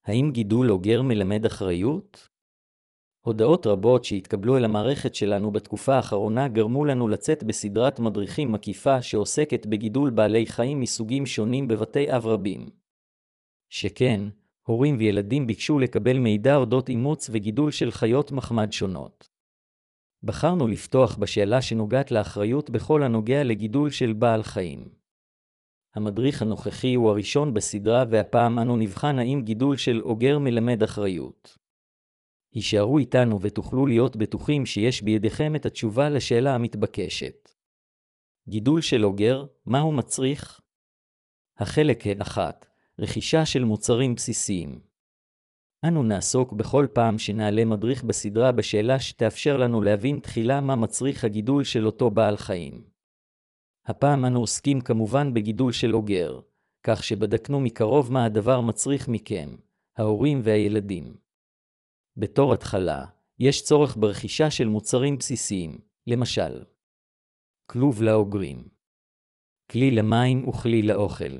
האם גידול אוגר מלמד אחריות? הודעות רבות שהתקבלו אל המערכת שלנו בתקופה האחרונה גרמו לנו לצאת בסדרת מדריכים מקיפה שעוסקת בגידול בעלי חיים מסוגים שונים בבתי אב רבים. שכן, הורים וילדים ביקשו לקבל מידע אודות אימוץ וגידול של חיות מחמד שונות. בחרנו לפתוח בשאלה שנוגעת לאחריות בכל הנוגע לגידול של בעל חיים. המדריך הנוכחי הוא הראשון בסדרה, והפעם אנו נבחן האם גידול של אוגר מלמד אחריות. הישארו איתנו ותוכלו להיות בטוחים שיש בידיכם את התשובה לשאלה המתבקשת. גידול של אוגר, מה הוא מצריך? החלק 1. רכישה של מוצרים בסיסיים. אנו נעסוק בכל פעם שנעלה מדריך בסדרה בשאלה שתאפשר לנו להבין תחילה מה מצריך הגידול של אותו בעל חיים. הפעם אנו עוסקים כמובן בגידול של אוגר, כך שבדקנו מקרוב מה הדבר מצריך מכם, ההורים והילדים. בתור התחלה, יש צורך ברכישה של מוצרים בסיסיים, למשל, כלוב לאוגרים, כלי למים וכלי לאוכל,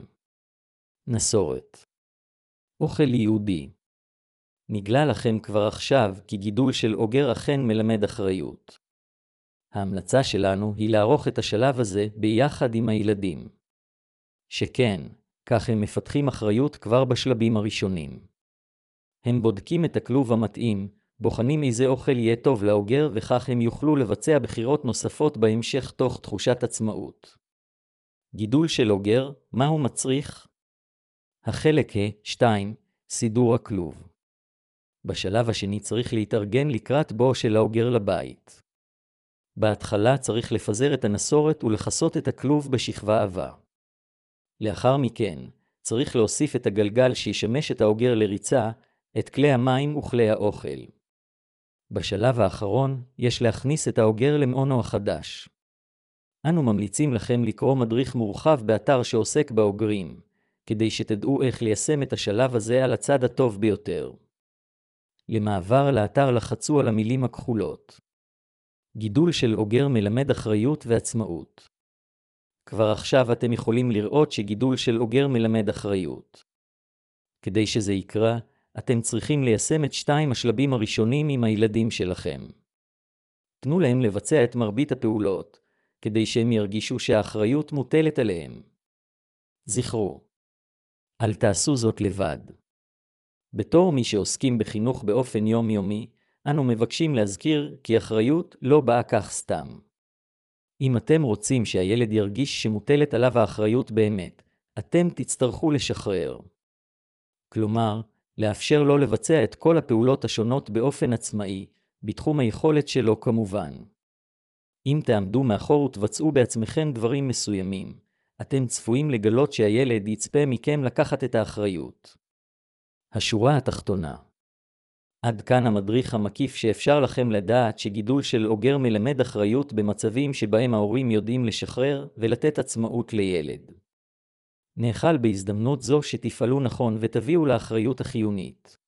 נסורת, אוכל יהודי. נגלה לכם כבר עכשיו כי גידול של אוגר אכן מלמד אחריות. ההמלצה שלנו היא לערוך את השלב הזה ביחד עם הילדים. שכן, כך הם מפתחים אחריות כבר בשלבים הראשונים. הם בודקים את הכלוב המתאים, בוחנים איזה אוכל יהיה טוב לאוגר, וכך הם יוכלו לבצע בחירות נוספות בהמשך תוך תחושת עצמאות. גידול של אוגר, מה הוא מצריך? החלק 2. סידור הכלוב. בשלב השני צריך להתארגן לקראת בואו של האוגר לבית. בהתחלה צריך לפזר את הנסורת ולחסות את הכלוב בשכבה עבה. לאחר מכן, צריך להוסיף את הגלגל שישמש את האוגר לריצה, את כלי המים וכלי האוכל. בשלב האחרון, יש להכניס את האוגר למעונו החדש. אנו ממליצים לכם לקרוא מדריך מורחב באתר שעוסק באוגרים, כדי שתדעו איך ליישם את השלב הזה על הצד הטוב ביותר. למעבר לאתר לחצו על המילים הכחולות. גידול של אוגר מלמד אחריות ועצמאות. כבר עכשיו אתם יכולים לראות שגידול של אוגר מלמד אחריות. כדי שזה יקרה, אתם צריכים ליישם את 2 השלבים הראשונים עם הילדים שלכם. תנו להם לבצע את מרבית הפעולות, כדי שהם ירגישו שהאחריות מוטלת עליהם. זכרו, אל תעשו זאת לבד. בתור מי שעוסקים בחינוך באופן יומיומי, אנו מבקשים להזכיר כי אחריות לא באה כך סתם. אם אתם רוצים שהילד ירגיש שמוטלת עליו האחריות באמת, אתם תצטרכו לשחרר. כלומר, לאפשר לו לבצע את כל הפעולות השונות באופן עצמאי, בתחום היכולת שלו כמובן. אם תעמדו מאחור ותבצעו בעצמכם דברים מסוימים, אתם צפויים לגלות שהילד יצפה מכם לקחת את האחריות. השורה התחתונה. עד כאן המדריך המקיף שאפשר לכם לדעת שגידול של אוגר מלמד אחריות במצבים שבהם ההורים יודעים לשחרר ולתת עצמאות לילד. נאחל בהזדמנות זו שתפעלו נכון ותביאו לאחריות החיונית.